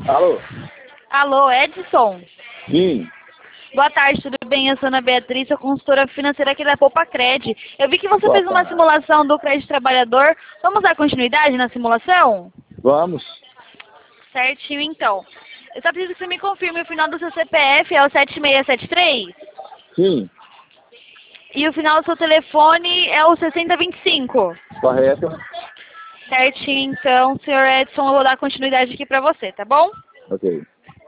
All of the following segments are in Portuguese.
Alô? Alô, Edson? Sim. Boa tarde, tudo bem? Eu sou Ana Beatriz, sou consultora financeira aqui da Poupacred. Eu vi que você Boa fez uma tarde. simulação do crédito trabalhador. Vamos dar continuidade na simulação? Vamos. Certinho, então. Eu só preciso que você me confirme o final do seu CPF, é o 7673? Sim. E o final do seu telefone é o 6025? Correto. Certinho, então, senhor Edson, eu vou dar continuidade aqui pra você, tá bom? Ok.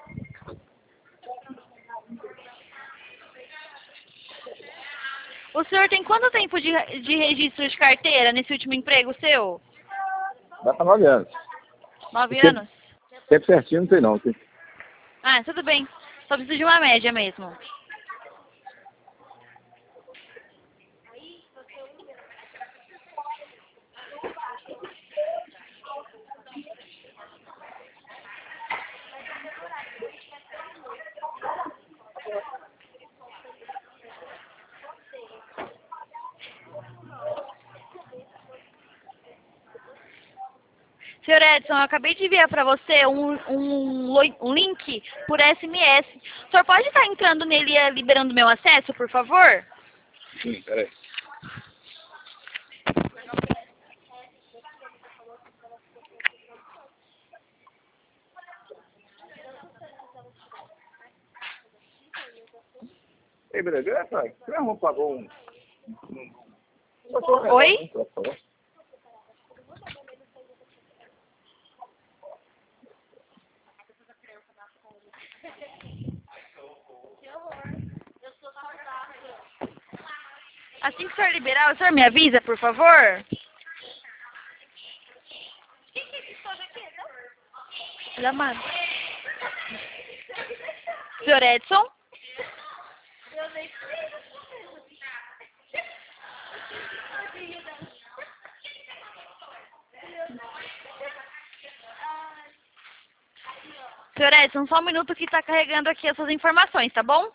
O senhor tem quanto tempo de registro de carteira nesse último emprego seu? Dá para 9 anos. 9 Tempo, anos? tempo certinho não sei não. Sim. Ah, tudo bem. Só preciso de uma média mesmo. Senhor Edson, eu acabei de enviar para você um link por SMS. O senhor pode estar entrando nele e liberando meu acesso, por favor? Sim, peraí. Ei, beleza? Você não pagou um... Oi? Por favor. Assim que o senhor liberar, o senhor me avisa, por favor? Amado. Senhor Edson? Senhor Edson, só um minuto que está carregando aqui as suas informações, tá bom?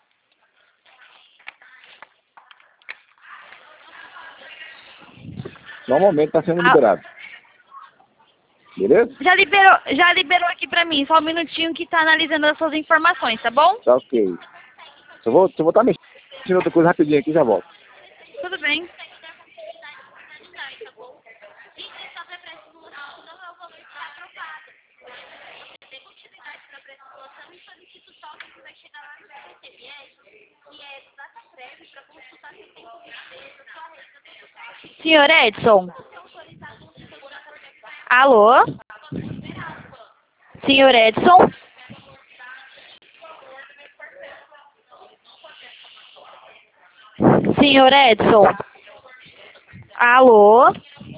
Normalmente está sendo Ah, liberado. Beleza? já liberou aqui pra mim, só um minutinho que tá analisando as suas informações, tá bom? Tá ok. Só vou estar mexendo outra coisa rapidinho aqui e já volto. Tudo bem. Senhor Edson? Alô? Senhor Edson? Senhor Edson? Alô?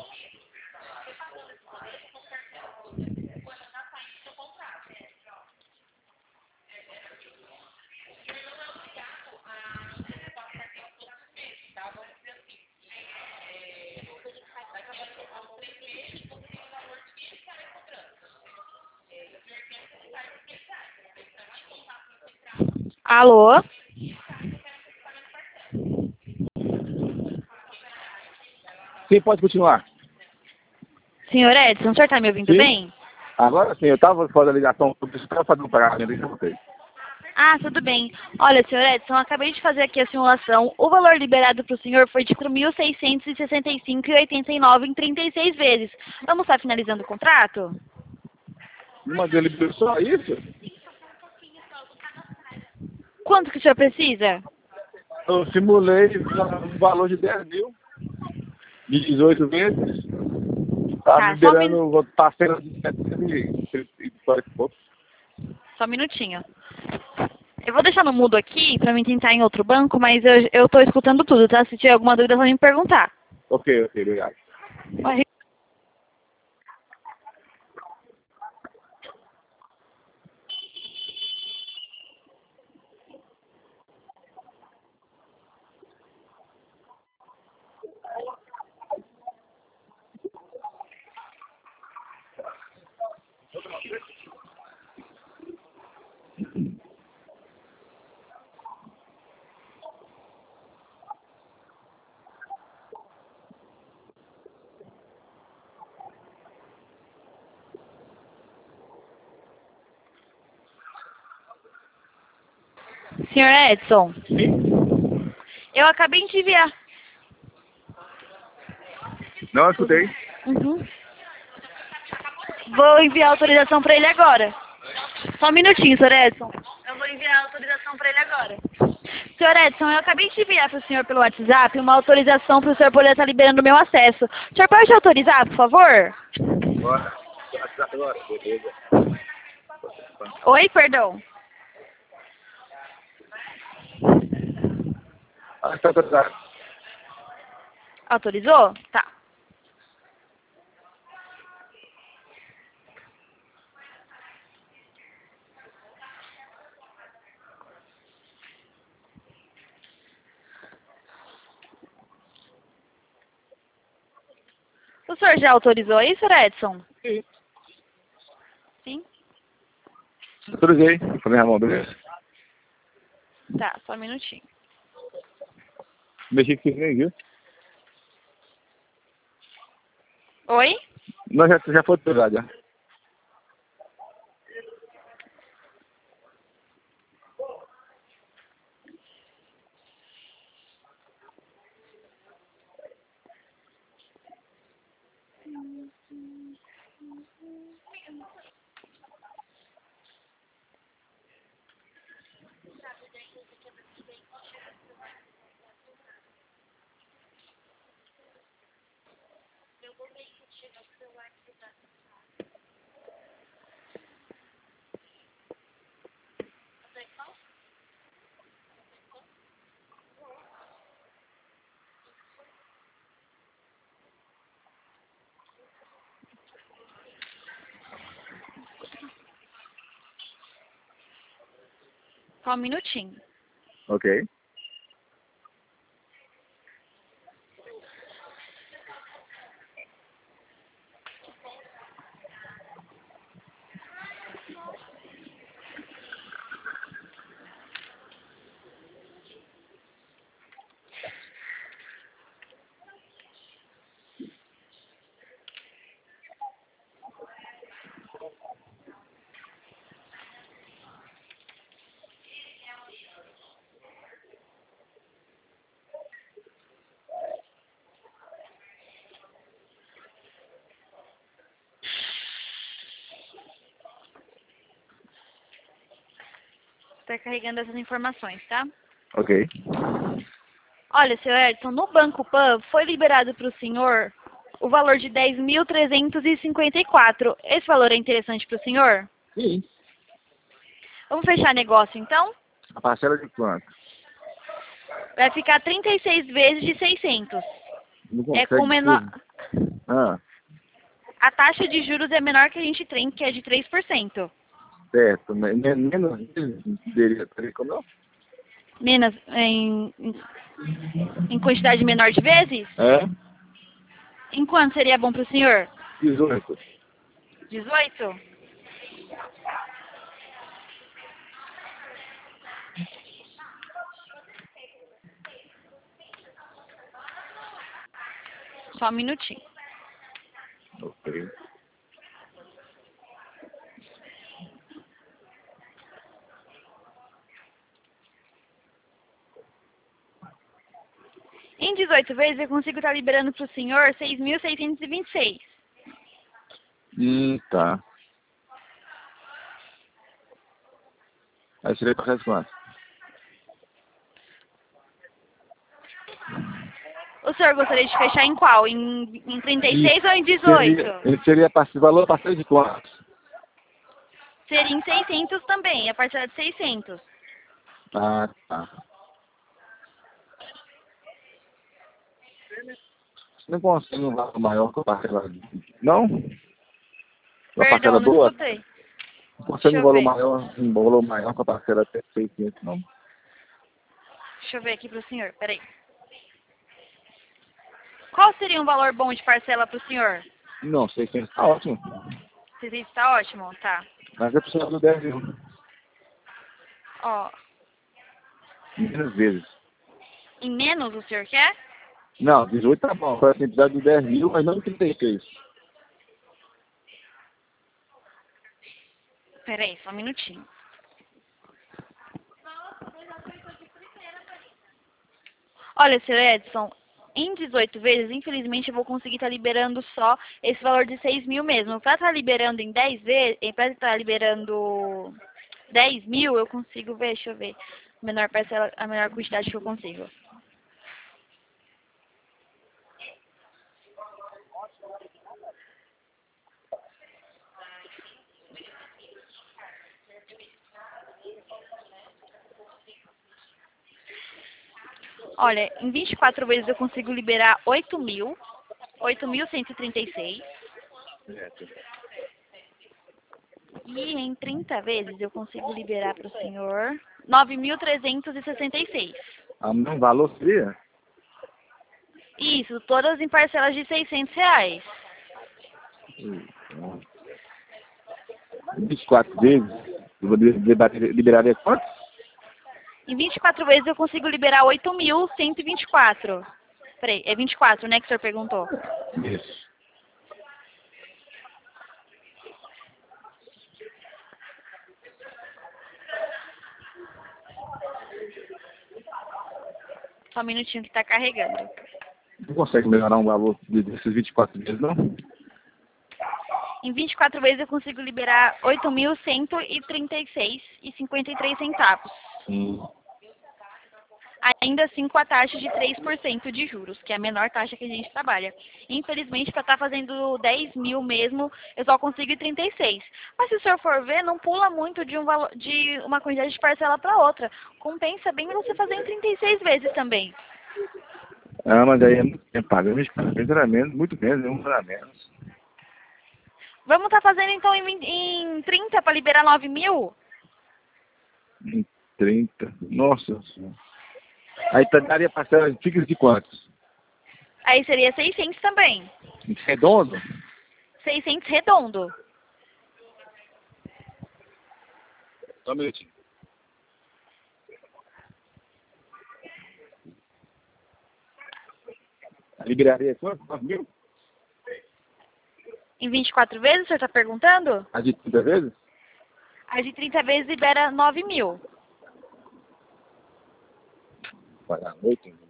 Alô? Sim, pode continuar. Senhor Edson, o senhor tá me ouvindo Sim? bem? Agora sim, eu estava fora da ligação, eu precisava fazer um pagamento e já voltei. Ah, tudo bem. Olha, senhor Edson, eu acabei de fazer aqui a simulação. O valor liberado para o senhor foi de 4.665,89 em 36 vezes. Vamos estar finalizando o contrato? Mas ele deu só isso? Quanto que o senhor precisa? Eu simulei um valor de 10 mil, de 18 vezes. Tá Tá, liberando, vou estar sendo de 740 e pouco. só um minutinho. Eu vou deixar no mudo aqui pra mim tentar em outro banco, mas eu tô escutando tudo, tá? Se tiver alguma dúvida, é só me perguntar. Ok, obrigado. Senhor Edson, Sim? eu acabei de enviar. Não, eu escutei. Uhum. Vou enviar a autorização para ele agora. Só um minutinho, Senhor Edson. Eu vou enviar a autorização para ele agora. Senhor Edson, eu acabei de enviar para o senhor pelo WhatsApp uma autorização para o senhor poder estar liberando o meu acesso. O senhor pode autorizar, por favor? Bora. Agora, beleza. Oi, perdão. Está autorizado. Autorizou? Tá. O senhor já autorizou isso, senhor Edson? Sim. Sim? Autorizei. Falei, Ramon, beleza? Tá, só um minutinho. Mexi que nem viu? Oi? Não, já foi autorizado, já. Só um minutinho. Ok. Está carregando essas informações, tá? Ok. Olha, senhor Edson, no Banco Pan foi liberado para o senhor o valor de 10.354. Esse valor é interessante para o senhor? Sim. Vamos fechar negócio, então? A parcela de quanto? Vai ficar 36 vezes de 600. Não É consegue com menor... tudo. Ah, A taxa de juros é menor que a gente tem, que é de 3%. certo. Menos teria como não? Menos em quantidade menor de vezes? É? Em quanto seria bom para o senhor? 18. 18? Só um minutinho. Ok. Em 18 vezes eu consigo estar liberando para o senhor 6.626. Tá. Aí seria para quanto? O senhor gostaria de fechar em qual? Em 36 ou em 18? Seria valor a partir de quanto? Seria em 600 também, a parcela de 600. Ah, tá. Não consigo um valor maior que a parcela. Não? Uma Perdão, parcela não boa? escutei. Não Deixa consigo eu ver. um valor maior que a parcela até 600, não? Deixa eu ver aqui para o senhor, peraí. Qual seria um valor bom de parcela para o senhor? Não, 600 tá ótimo. 600 tá ótimo? Tá. Mas eu preciso do 10 mil. Ó, Menos vezes. em menos o senhor quer? Não, 18 tá bom. Agora tem que precisar do 10 mil, mas não 36. Peraí, só um minutinho. Olha, Sr. Edson, em 18 vezes, infelizmente, eu vou conseguir estar liberando só esse valor de 6 mil mesmo. Para estar liberando em 10 vezes, para estar liberando 10 mil, eu consigo ver, deixa eu ver, a menor parcela, a menor quantidade que eu consigo. Olha, em 24 vezes eu consigo liberar 8.136. Certo. E em 30 vezes eu consigo liberar para o senhor 9.366. O mesmo valor seria? Isso, todas em parcelas de R$ 600. 24 vezes, eu vou liberaria quantos? Em 24 vezes eu consigo liberar 8.124. Peraí, é 24, né, que o senhor perguntou? Isso. Só um minutinho que está carregando. Não consegue melhorar um valor desses 24 vezes, não? Em 24 vezes eu consigo liberar 8.136,53 centavos. Sim. Ainda assim com a taxa de 3% de juros, que é a menor taxa que a gente trabalha. Infelizmente, para estar fazendo 10 mil mesmo, eu só consigo 36. Mas se o senhor for ver, não pula muito de, de uma quantidade de parcela para outra. Compensa bem você fazer em 36 vezes também. Ah, mas aí é muito tempo pagando 24 vezes, era menos, muito menos, era menos. Vamos estar fazendo então em 30 para liberar 9 mil? Em 30. Nossa Senhora. Aí daria parcela fixa de quantos? Aí seria 600 também. Redondo? 600 redondo. Só um minutinho. Liberaria quanto? 9 mil? Em 24 vezes, o senhor está perguntando? A de 30 vezes? A de 30 vezes libera 9 mil. Pagar 8 mil.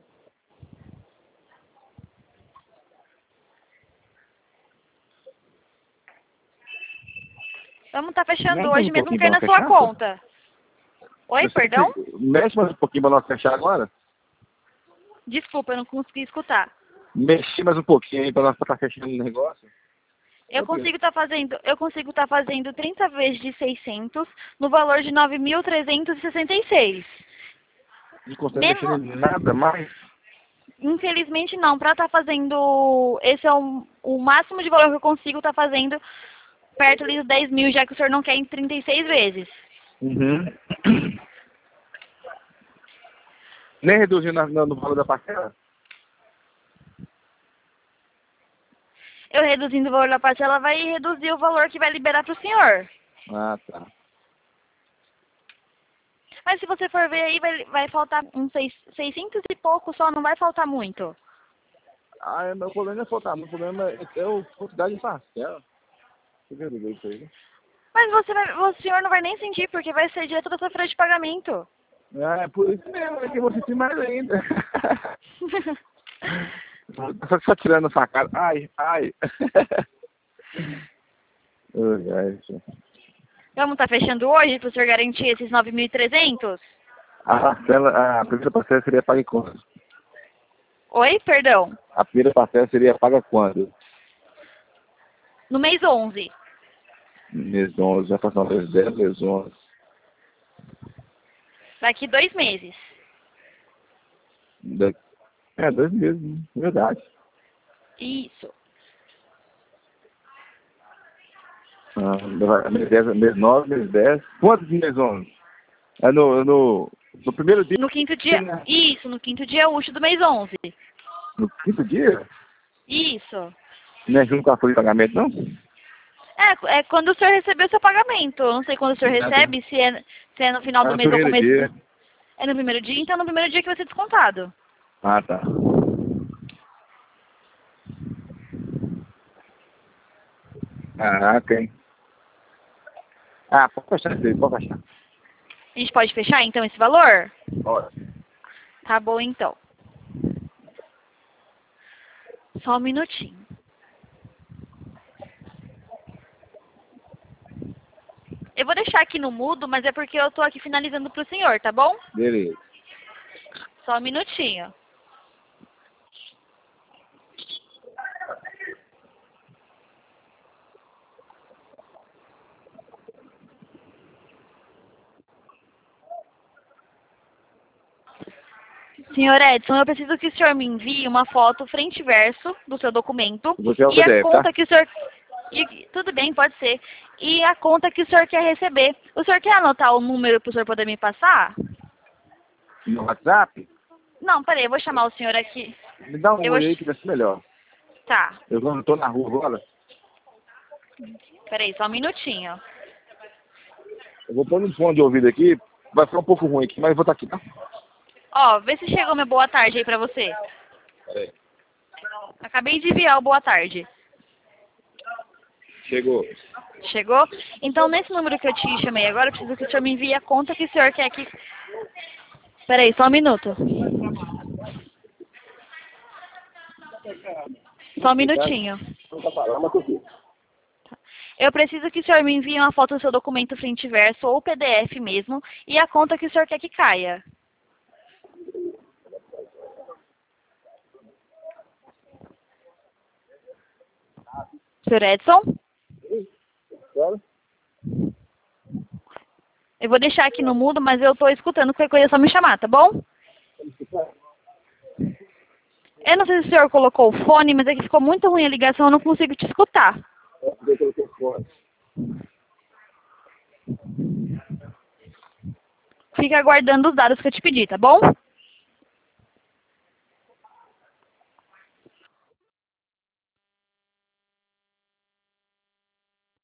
Vamos estar fechando Mexe mais hoje um mesmo pouquinho que é pra na nós sua fechar, só? conta. Oi, Você perdão? mexe mais um pouquinho pra nós fechar agora? Desculpa, eu não consegui escutar. Mexi mais um pouquinho aí pra nós estar fechando o negócio. Eu consigo estar fazendo 30 vezes de 600 no valor de 9.366. Não consegue mexer Mesmo, em nada mais. infelizmente não, para estar fazendo, esse é o máximo de valor que eu consigo estar fazendo perto ali dos 10 mil, já que o senhor não quer em 36 vezes. Uhum. Nem reduzindo no valor da parcela? Eu reduzindo o valor da parcela vai reduzir o valor que vai liberar para o senhor. Ah, tá. Mas se você for ver aí, vai faltar uns 600 e pouco só, não vai faltar muito. Ah, meu problema não é faltar, meu problema é a quantidade de parcela. Você viu isso aí, né? Mas o senhor não vai nem sentir, porque vai ser direto da sua folha de pagamento. Ah, é por isso mesmo, é que eu vou sentir mais ainda. Só tirando a sua cara. Ai, ai. Ai, ai, senhor. Vamos estar fechando hoje para o senhor garantir esses 9.300? A primeira parcela seria paga quando? Oi, perdão. A primeira parcela seria paga quando? No mês 11. Mês 11, já passou mês 10, mês 11. Daqui 2 meses. É, 2 meses, né? Verdade. Isso. Mês 10, mês 9, mês 10. Quantos mês 11? É no primeiro dia? No quinto dia. Né? Isso, no quinto dia útil do mês 11. No quinto dia? Isso. Não é junto com a folha de pagamento, não? É quando o senhor recebeu o seu pagamento. Eu não sei quando o senhor recebe, se é no final do No mês ou primeiro começo. dia. É no primeiro dia, então é no primeiro dia que vai ser descontado. Ah, tá. Caraca, hein? Ah, pode fechar isso aí, pode fechar. A gente pode fechar então esse valor? Pode. Tá bom então. Só um minutinho. Eu vou deixar aqui no mudo, mas é porque eu tô aqui finalizando pro senhor, tá bom? Beleza. Só um minutinho. Senhor Edson, eu preciso que o senhor me envie uma foto frente e verso do seu documento Você é o e a PDF, conta tá? que o senhor... tudo bem, pode ser. E a conta que o senhor quer receber. O senhor quer anotar o número para o senhor poder me passar? No WhatsApp? Não, peraí, eu vou chamar o senhor aqui. Me dá um Eu oi vou... aí que vai ser melhor. Tá, Eu não tô na rua agora. peraí, só um minutinho. Eu vou pôr um fone de ouvido aqui. Vai ficar um pouco ruim aqui, mas eu vou estar aqui, tá? Ó, vê se chegou minha boa tarde aí pra você. Peraí. Acabei de enviar o boa tarde. Chegou. Chegou? Então, nesse número que eu te chamei agora, eu preciso que o senhor me envie a conta que o senhor quer que... Peraí, só um minuto. Só um minutinho. Não tá falando, mas tô aqui. Eu preciso que o senhor me envie uma foto do seu documento frente e verso, ou PDF mesmo, e a conta que o senhor quer que caia. Senhor Edson? Claro. Eu vou deixar aqui no mudo, mas eu tô escutando, qualquer coisa é só me chamar, tá bom? Eu não sei se o senhor colocou o fone, mas é que ficou muito ruim a ligação, eu não consigo te escutar. Eu coloquei o fone. Fica aguardando os dados que eu te pedi, tá bom?